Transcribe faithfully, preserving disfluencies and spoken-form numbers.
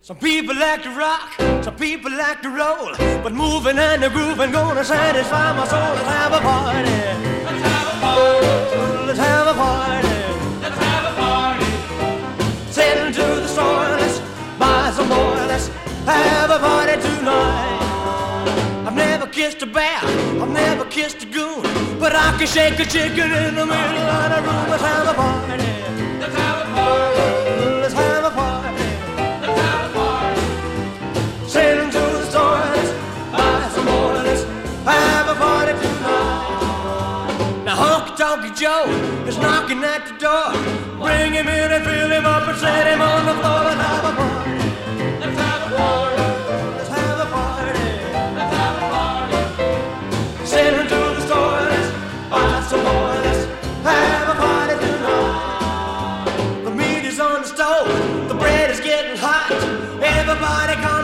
Some people like to rock, some people like to roll, but moving and the grooving gonna satisfy my soul. Let's have a party. Let's have a party. Let's have a party. Let's have a party. Send to the store, let's buy some more. Let's have a party tonight. I've never kissed a bear, I've never kissed a goon, but I can shake a chicken in the middle of the room. Let's have a party. Let's have a party. Let's have a party. Let's have a party. Send to the store, let's buy some more. Let's have a party tonight. Now Honky Tonk Joe is knocking at the door. Bring him in and fill him up and set him on the floor. Let's have a party. Let's have a party. Let's have a party. Let's have a party. Send him to the store, let's buy some more. Let's have a party tonight. The meat is on the stove, the bread is getting hot. Everybody come